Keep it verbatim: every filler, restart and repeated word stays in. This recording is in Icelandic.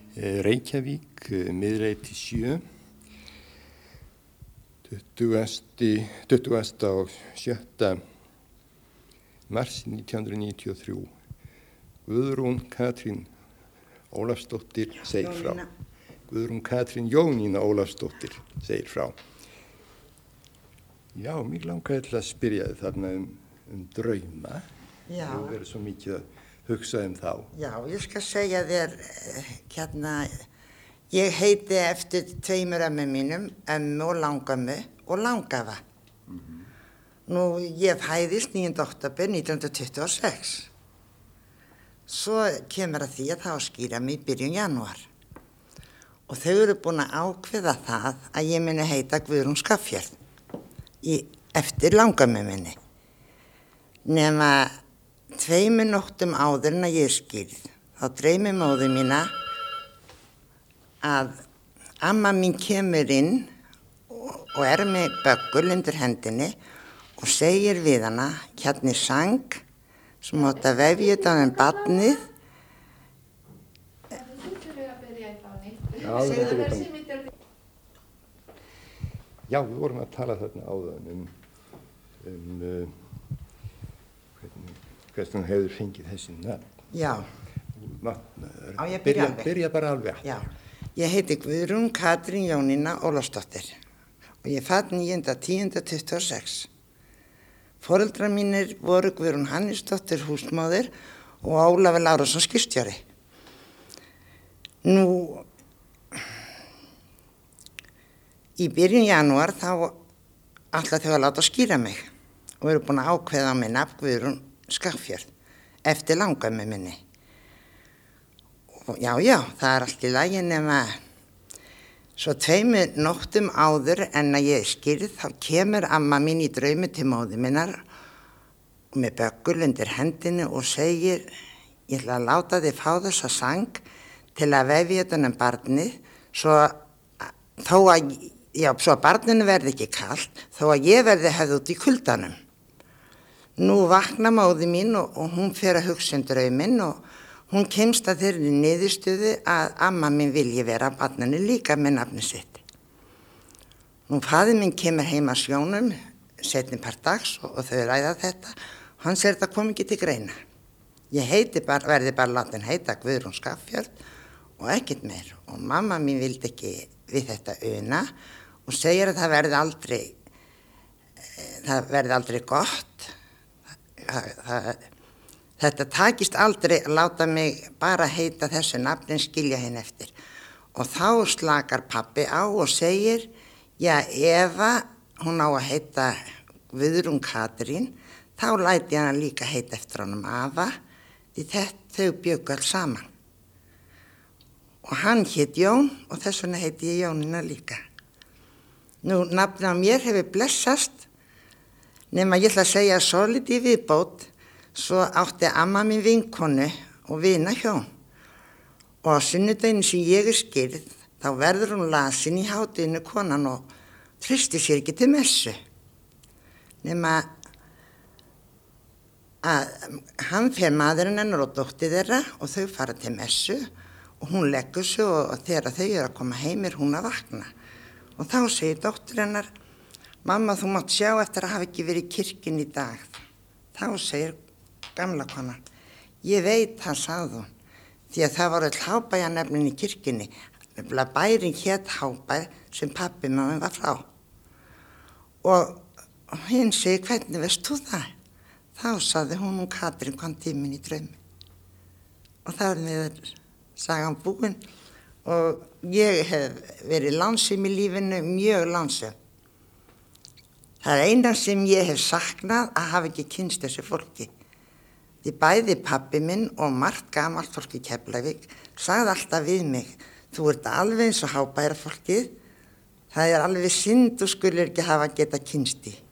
Reykjavík, miðreiti sjö, tuttugasta og sjötta mars nítján hundruð níutíu og þrjú. Guðrún Katrín Ólafsdóttir segir frá. Guðrún Katrín Jónína Ólafsdóttir segir frá. Já, mig langaði til að spyrja þið þarna um, um drauma. Já. Þú verður svo mikið að hugsa um þá. Já, ég skal segja þér, hérna, ég heiti eftir tveimur ömmu mínum, ömmu og langömmu og langafa. Mm-hmm. Nú, ég fæðist níunda október nítján hundruð tuttugu og sex. Svo kemur að því að það á að skýra mig í byrjun janúar. Og þau eru búin að ákveða það að ég muni heita Guðrún Skaffjörð í, eftir langömmu minni. Nema tveimur nóttum áður en að ég er skýrð, þá dreymir móður mína að amma mín kemur inn og, og er með böggul undir hendinni og segir við hana, hérna er sang sem átt að vefja utan um barnið. Já, við vorum að tala þarna áðan um, um uh, hvernig, hvernig hún hefur fengið þessi nafn. Já. Á ég byrja alveg? Byrja bara alveg. Já. Ég heiti Guðrún Katrín Jónína Ólafsdóttir og ég fædd níunda tíunda tuttugu og sex. Foreldrar mínir voru Guðrún Hannesdóttir húsmóðir og Ólafur Lárusson skipstjóri. Nú, í byrjun janúar þá ætla þau að láta skýra mig og eru búin að ákveða á mig nafn Guðrún Skaffjörð eftir langömmu minni. Og já, já, það er allt í lagi nema svo tveimur nóttum áður en að ég er skýrð þá kemur amma mín í draumi til móður minnar og með böggul undir hendinni og segir ég ætla að láta þig fá þessa sang til að vefja utan um barnið svo þó að Já, svo að barninu verði ekki kalt, þó að ég verði höfð út í kuldanum. Nú vakna móði mín og, og hún fer að hugsa um drauminn og hún kemst að þeirri niðurstöðu að amma mín vilji vera barninu líka með nafni sitt. Nú faðir minn kemur heim að sjónum, setni part dags og, og þau ræða þetta. Hann segir þetta kom ekki til greina. Ég heiti bara, verði bara látin heita Guðrún Skaffjörð og ekkert meir. Og mamma mín vildi ekki við þetta una og segir að það verði aldrei, það verði aldrei gott. Það, það, þetta takist aldrei að láta mig bara heita þessu nafnin skilja hinn eftir. Og þá slakar pabbi á og segir, já Eva, hún á að heita Guðrún Katrín, þá læti hann líka heita eftir honum afa, því þetta þau bjöggu alls saman. Og hann hét Jón og þess vegna heiti ég Jónína líka. Nú, nafnið á mér hefur blessast, nema ég ætla að segja svolítið viðbót, svo átti amma mín vinkonu og vina hjón. Og á sunnudaginn sem ég er skýrð, þá verður hún lasin í hádeginu konan og treysti sér ekki til messu. Nema að hann fer maðurinn hennar og dóttir þeirra og þau fara til messu og hún leggur sig og þegar þau eru að koma heim er hún að vakna. Og þá segir dóttir hennar, mamma þú mátt sjá eftir að hafa ekki verið í kirkjunni í dag. Þá segir gamla konan, ég veit það sagði hún, því að það var öll hábæjanefnin í kirkjunni, nefnilega bærin hét Hábær sem pabbi mamma var frá. Og hinn segir, hvernig veist þú það? Þá sagði hún um Katrín kom tíminn í draumi. Og það er með sagan búin og ég hef verið lánsum í lífinu, mjög lánsum. Það er eina sem ég hef saknað að hafa ekki kynst þessu fólki. Því bæði pabbi minn og margt gamalt fólk í Keflavík sagði alltaf við mig, þú ert alveg eins og Hábæjarfólkið, það er alveg synd og skulur ekki hafa geta kynst í.